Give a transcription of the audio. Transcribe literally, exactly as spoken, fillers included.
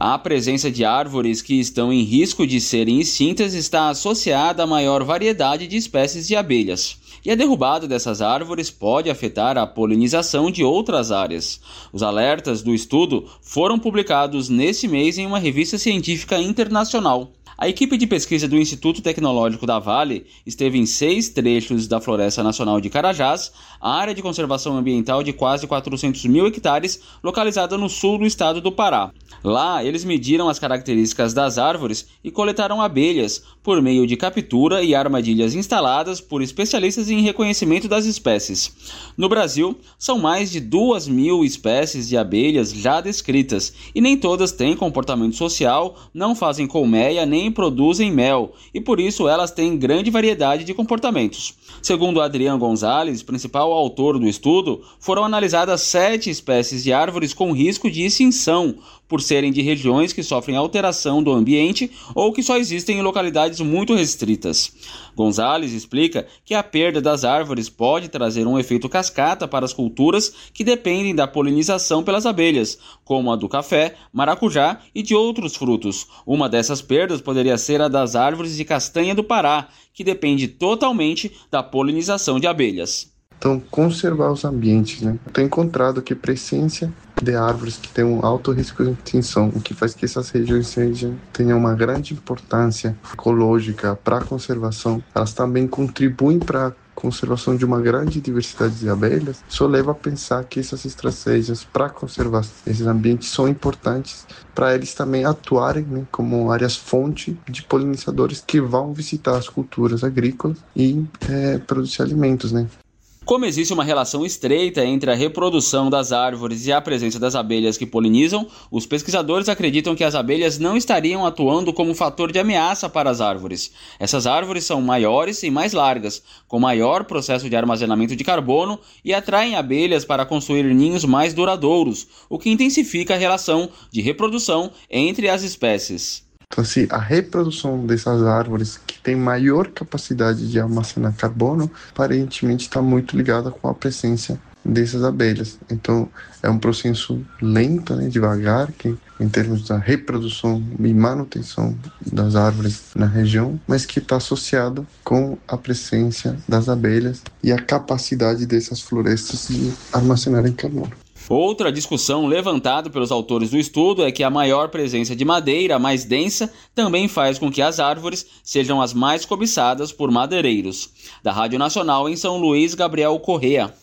A presença de árvores que estão em risco de serem extintas está associada à maior variedade de espécies de abelhas. E a derrubada dessas árvores pode afetar a polinização de outras áreas. Os alertas do estudo foram publicados nesse mês em uma revista científica internacional. A equipe de pesquisa do Instituto Tecnológico da Vale esteve em seis trechos da Floresta Nacional de Carajás, área de conservação ambiental de quase quatrocentos mil hectares, localizada no sul do estado do Pará. Lá, eles mediram as características das árvores e coletaram abelhas por meio de captura e armadilhas instaladas por especialistas em reconhecimento das espécies. No Brasil, são mais de duas mil espécies de abelhas já descritas e nem todas têm comportamento social, não fazem colmeia nem produzem mel, e por isso elas têm grande variedade de comportamentos. Segundo Adriano Gonzalez, principal autor do estudo, foram analisadas sete espécies de árvores com risco de extinção, por serem de regiões que sofrem alteração do ambiente ou que só existem em localidades muito restritas. Gonzalez explica que a perda das árvores pode trazer um efeito cascata para as culturas que dependem da polinização pelas abelhas, como a do café, maracujá e de outros frutos. Uma dessas perdas poderia ser a das árvores de castanha do Pará, que depende totalmente da polinização de abelhas. Então, conservar os ambientes, né? Eu tenho encontrado que a presença de árvores que têm um alto risco de extinção, o que faz que essas regiões sejam, tenham uma grande importância ecológica para a conservação. Elas também contribuem para a conservação de uma grande diversidade de abelhas. Isso leva a pensar que essas estratégias para conservar esses ambientes são importantes para eles também atuarem, né, como áreas fonte de polinizadores que vão visitar as culturas agrícolas e é, produzir alimentos, né? Como existe uma relação estreita entre a reprodução das árvores e a presença das abelhas que polinizam, os pesquisadores acreditam que as abelhas não estariam atuando como fator de ameaça para as árvores. Essas árvores são maiores e mais largas, com maior processo de armazenamento de carbono e atraem abelhas para construir ninhos mais duradouros, o que intensifica a relação de reprodução entre as espécies. Então, assim, a reprodução dessas árvores que tem maior capacidade de armazenar carbono, aparentemente está muito ligada com a presença dessas abelhas. Então, é um processo lento, né, devagar, que, em termos da reprodução e manutenção das árvores na região, mas que está associado com a presença das abelhas e a capacidade dessas florestas de armazenarem carbono. Outra discussão levantada pelos autores do estudo é que a maior presença de madeira mais densa também faz com que as árvores sejam as mais cobiçadas por madeireiros. Da Rádio Nacional em São Luís, Gabriel Correa.